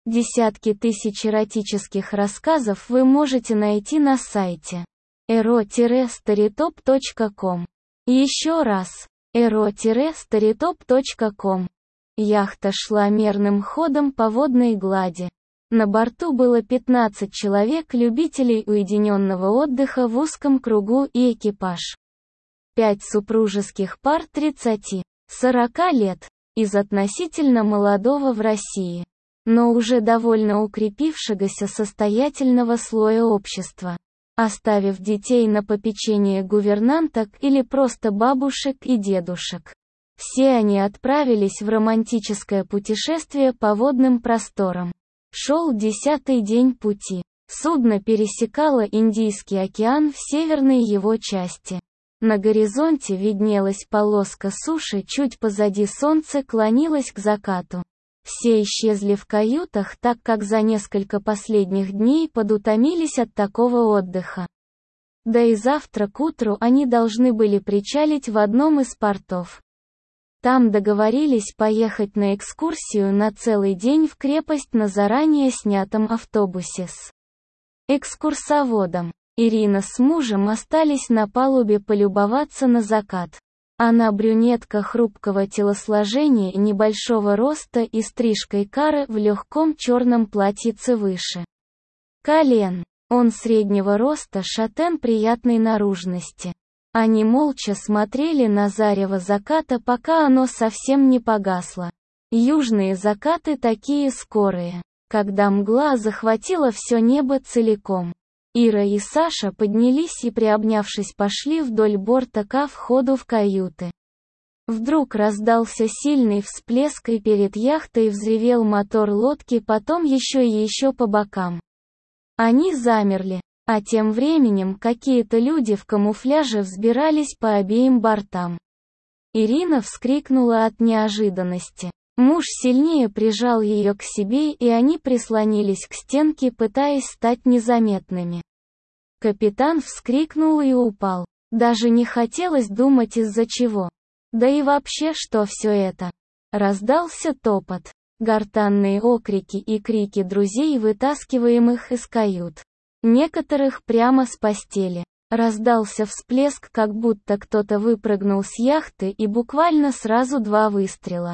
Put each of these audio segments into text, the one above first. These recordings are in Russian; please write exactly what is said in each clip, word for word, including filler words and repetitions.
Десятки тысяч эротических рассказов вы можете найти на сайте эро старитоп точка ком. Еще раз, эро старитоп точка ком. Яхта шла мерным ходом по водной глади. На борту было пятнадцать человек, любителей уединенного отдыха в узком кругу, и экипаж. Пять супружеских пар тридцати-сорока лет, из относительно молодого в России, но уже довольно укрепившегося состоятельного слоя общества, оставив детей на попечение гувернанток или просто бабушек и дедушек. Все они отправились в романтическое путешествие по водным просторам. Шел десятый день пути. Судно пересекало Индийский океан в северной его части. На горизонте виднелась полоска суши, чуть позади солнце клонилось к закату. Все исчезли в каютах, так как за несколько последних дней подутомились от такого отдыха. Да и завтра к утру они должны были причалить в одном из портов. Там договорились поехать на экскурсию на целый день в крепость на заранее снятом автобусе с экскурсоводом. Ирина с мужем остались на палубе полюбоваться на закат. Она брюнетка хрупкого телосложения, небольшого роста и стрижкой каре в легком черном платьице выше колен. Он среднего роста, шатен приятной наружности. Они молча смотрели на зарево заката, пока оно совсем не погасло. Южные закаты такие скорые, когда мгла захватила все небо целиком. Ира и Саша поднялись и, приобнявшись, пошли вдоль борта ко входу в каюты. Вдруг раздался сильный всплеск, и перед яхтой взревел мотор лодки, потом еще и еще по бокам. Они замерли, а тем временем какие-то люди в камуфляже взбирались по обеим бортам. Ирина вскрикнула от неожиданности. Муж сильнее прижал ее к себе, и они прислонились к стенке, пытаясь стать незаметными. Капитан вскрикнул и упал. Даже не хотелось думать, из-за чего. Да и вообще, что все это. Раздался топот, гортанные окрики и крики друзей, вытаскиваемых из кают. Некоторых прямо с постели. Раздался всплеск, как будто кто-то выпрыгнул с яхты, и буквально сразу два выстрела.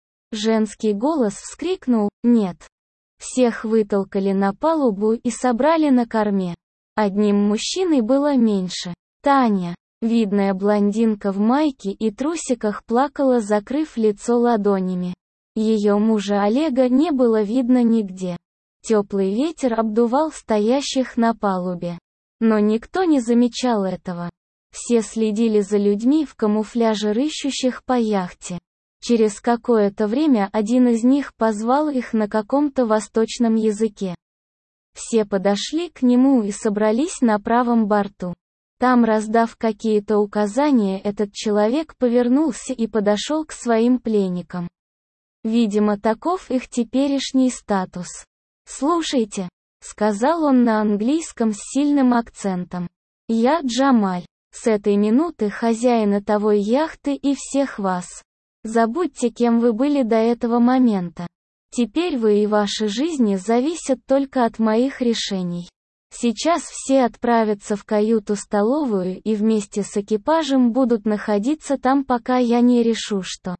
Женский голос вскрикнул «Нет». Всех вытолкали на палубу и собрали на корме. Одним мужчиной было меньше. Таня, видная блондинка в майке и трусиках, плакала, закрыв лицо ладонями. Ее мужа Олега не было видно нигде. Теплый ветер обдувал стоящих на палубе. Но никто не замечал этого. Все следили за людьми в камуфляже, рыщущих по яхте. Через какое-то время один из них позвал их на каком-то восточном языке. Все подошли к нему и собрались на правом борту. Там, раздав какие-то указания, этот человек повернулся и подошел к своим пленникам. Видимо, таков их теперешний статус. «Слушайте», — сказал он на английском с сильным акцентом. «Я Джамаль. С этой минуты хозяин этой яхты и всех вас. Забудьте, кем вы были до этого момента. Теперь вы и ваши жизни зависят только от моих решений. Сейчас все отправятся в каюту-столовую и вместе с экипажем будут находиться там, пока я не решу, что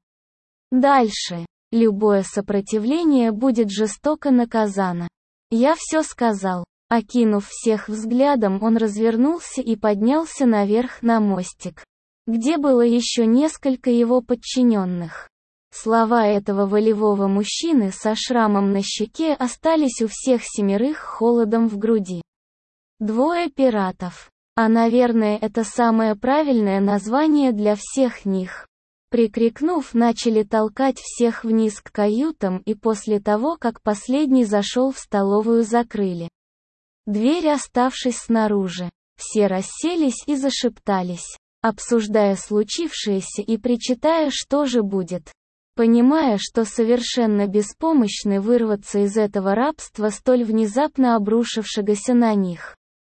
дальше. Любое сопротивление будет жестоко наказано. Я все сказал». Окинув всех взглядом, он развернулся и поднялся наверх на мостик, где было еще несколько его подчиненных. Слова этого волевого мужчины со шрамом на щеке остались у всех семерых холодом в груди. Двое пиратов. А наверное, это самое правильное название для всех них. Прикрикнув, начали толкать всех вниз к каютам, и после того, как последний зашел в столовую, закрыли дверь, оставшись снаружи. Все расселись и зашептались, обсуждая случившееся и причитая, что же будет. Понимая, что совершенно беспомощны вырваться из этого рабства, столь внезапно обрушившегося на них.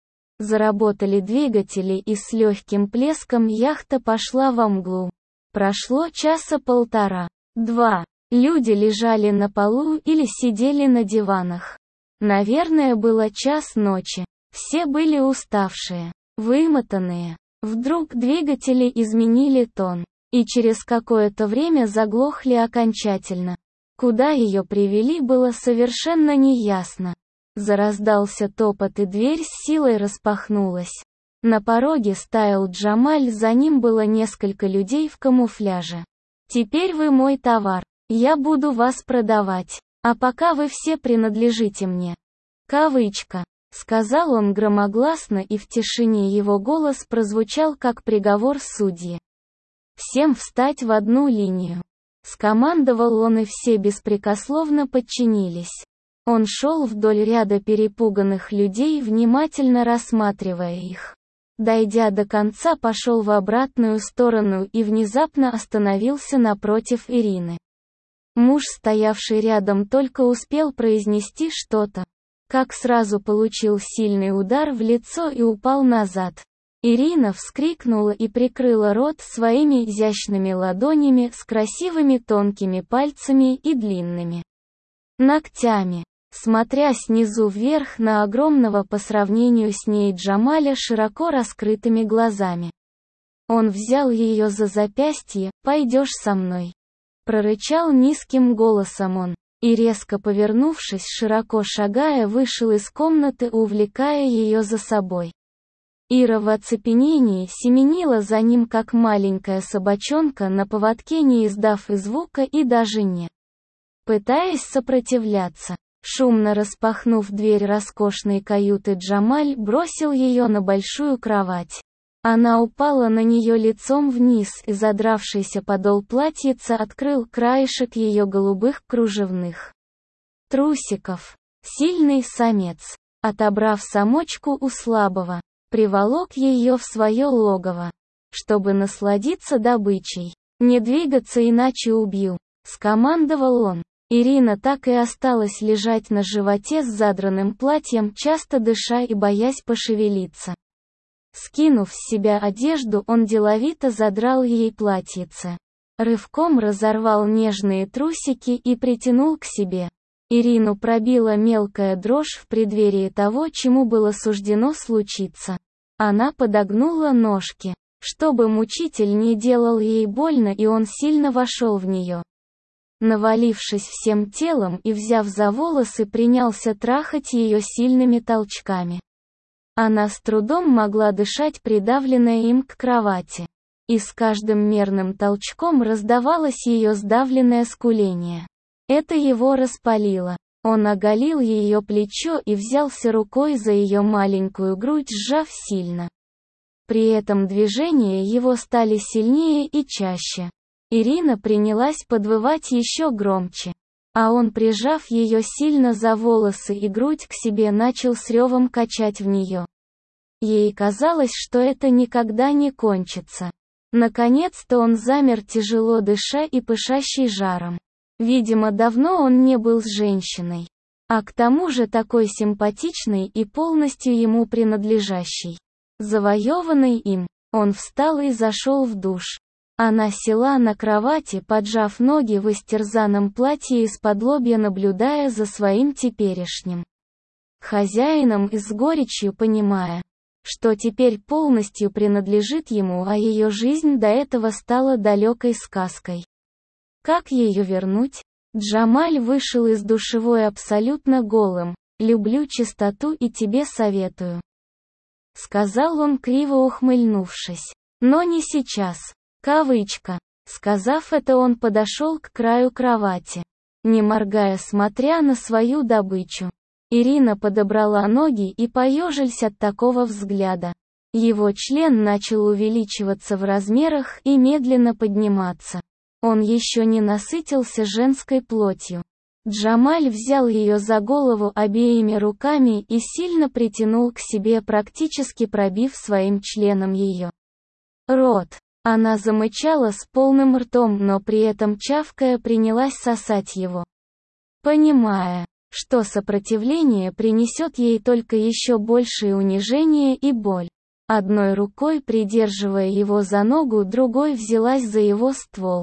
Заработали двигатели, и с легким плеском яхта пошла во мглу. Прошло часа полтора. Два. Люди лежали на полу или сидели на диванах. Наверное, было час ночи. Все были уставшие, вымотанные. Вдруг двигатели изменили тон, и через какое-то время заглохли окончательно. Куда ее привели, было совершенно неясно. Зараздался топот, и дверь с силой распахнулась. На пороге стоял Джамаль, за ним было несколько людей в камуфляже. «Теперь вы мой товар. Я буду вас продавать. А пока вы все принадлежите мне». Кавычка. Сказал он громогласно, и в тишине его голос прозвучал как приговор судьи. «Всем встать в одну линию». Скомандовал он, и все беспрекословно подчинились. Он шел вдоль ряда перепуганных людей, внимательно рассматривая их. Дойдя до конца, пошел в обратную сторону и внезапно остановился напротив Ирины. Муж, стоявший рядом, только успел произнести что-то, как сразу получил сильный удар в лицо и упал назад. Ирина вскрикнула и прикрыла рот своими изящными ладонями с красивыми тонкими пальцами и длинными ногтями, смотря снизу вверх на огромного по сравнению с ней Джамаля широко раскрытыми глазами. Он взял ее за запястье. «Пойдешь со мной?» Прорычал низким голосом он, и резко повернувшись, широко шагая, вышел из комнаты, увлекая ее за собой. Ира в оцепенении семенила за ним, как маленькая собачонка на поводке, не издав и звука и даже не пытаясь сопротивляться. Шумно распахнув дверь роскошной каюты, Джамаль бросил ее на большую кровать. Она упала на нее лицом вниз, и задравшийся подол платьица открыл краешек ее голубых кружевных трусиков. Сильный самец, отобрав самочку у слабого, приволок ее в свое логово, чтобы насладиться добычей. «Не двигаться, иначе убью», — скомандовал он. Ирина так и осталась лежать на животе с задранным платьем, часто дыша и боясь пошевелиться. Скинув с себя одежду, он деловито задрал ей платьице. Рывком разорвал нежные трусики и притянул к себе. Ирину пробила мелкая дрожь в преддверии того, чему было суждено случиться. Она подогнула ножки, чтобы мучитель не делал ей больно, и он сильно вошел в нее. Навалившись всем телом и взяв за волосы, принялся трахать ее сильными толчками. Она с трудом могла дышать, придавленная им к кровати. И с каждым мерным толчком раздавалось ее сдавленное скуление. Это его распалило. Он оголил ее плечо и взялся рукой за ее маленькую грудь, сжав сильно. При этом движения его стали сильнее и чаще. Ирина принялась подвывать еще громче. А он, прижав ее сильно за волосы и грудь к себе, начал с ревом качать в нее. Ей казалось, что это никогда не кончится. Наконец-то он замер, тяжело дыша и пышащий жаром. Видимо, давно он не был с женщиной. А к тому же такой симпатичной и полностью ему принадлежащей. Завоеванный им, он встал и зашел в душ. Она села на кровати, поджав ноги в истерзанном платье, исподлобья наблюдая за своим теперешним хозяином и с горечью понимая, что теперь полностью принадлежит ему, а ее жизнь до этого стала далекой сказкой. Как ее вернуть? Джамаль вышел из душевой абсолютно голым. «Люблю чистоту и тебе советую», — сказал он, криво ухмыльнувшись. «Но не сейчас». Кавычка. Сказав это, он подошел к краю кровати, не моргая, смотря на свою добычу. Ирина подобрала ноги и поежилась от такого взгляда. Его член начал увеличиваться в размерах и медленно подниматься. Он еще не насытился женской плотью. Джамаль взял ее за голову обеими руками и сильно притянул к себе, практически пробив своим членом ее рот. Она замычала с полным ртом, но при этом чавкая принялась сосать его. Понимая, что сопротивление принесет ей только еще большее унижение и боль. Одной рукой придерживая его за ногу, другой взялась за его ствол.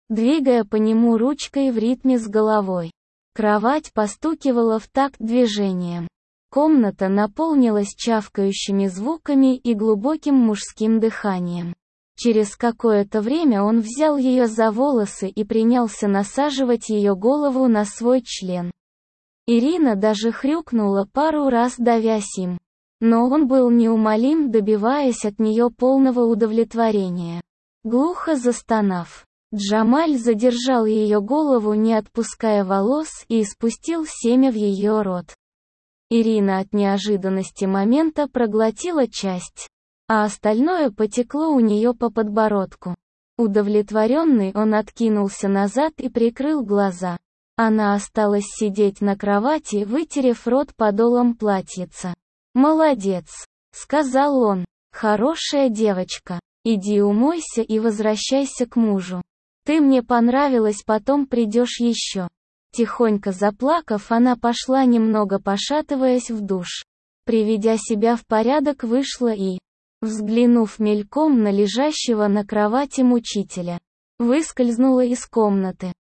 двигая по нему ручкой в ритме с головой. Кровать постукивала в такт движением. Комната наполнилась чавкающими звуками и глубоким мужским дыханием. Через какое-то время он взял ее за волосы и принялся насаживать ее голову на свой член. Ирина даже хрюкнула пару раз, давясь им. Но он был неумолим, добиваясь от нее полного удовлетворения. Глухо застонав, Джамаль задержал ее голову, не отпуская волос, и испустил семя в ее рот. Ирина от неожиданности момента проглотила часть, а остальное потекло у нее по подбородку. Удовлетворенный, он откинулся назад и прикрыл глаза. Она осталась сидеть на кровати, вытерев рот подолом платьица. «Молодец», — сказал он, — «хорошая девочка. Иди умойся и возвращайся к мужу. Ты мне понравилась, потом придешь еще». Тихонько заплакав, она пошла, немного пошатываясь, в душ. Приведя себя в порядок, вышла и, взглянув мельком на лежащего на кровати мучителя, выскользнула из комнаты.